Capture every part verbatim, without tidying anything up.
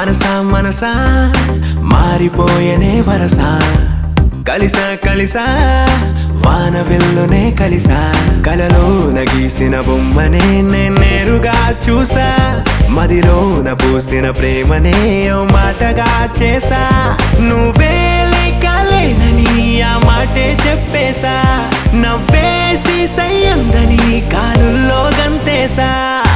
మనసా మనసా మారిపోయేనే వరసా కలిసా కలిసా వాన వెల్లునే కలిసా కలలోన గీసిన బొమ్మనే నేరుగా చూసా మదిలోన పూసిన ప్రేమనే ఓ మాటగా చేసా నువ్వే లేకలేనని ఆ మాటే చెప్పేశా నవ్వేసి సయ్యందని కాలుల్లో గంతేసా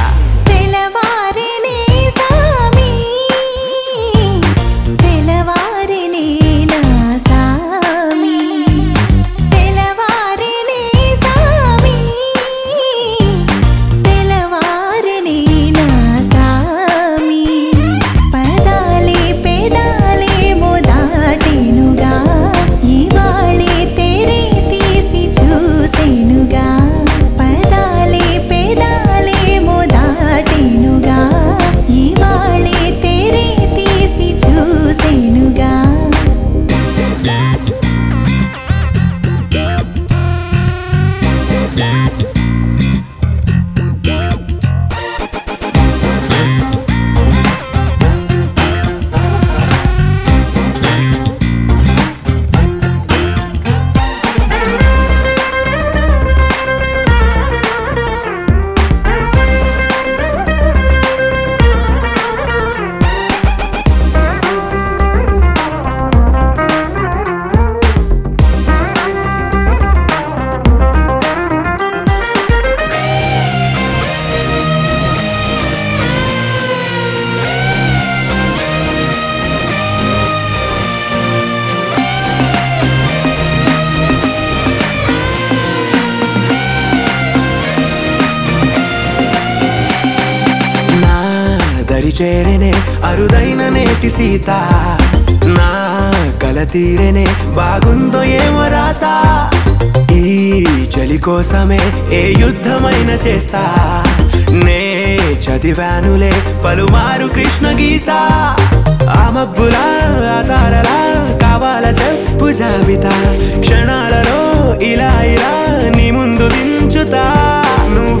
చేరేనే అరుదైన నేటి సీత నా కల తీరేనే బాగుందో ఏమో రాత ఈ చలి కోసమే ఏ యుద్ధమైన చేస్తా నే చదివానులే పలుమారు కృష్ణ గీత ఆ మబ్బులా ఆ తారలా కావాల చెప్పు జాబితా క్షణాలలో ఇలా ఇలా నీ ముందు దించుతా నువ్వు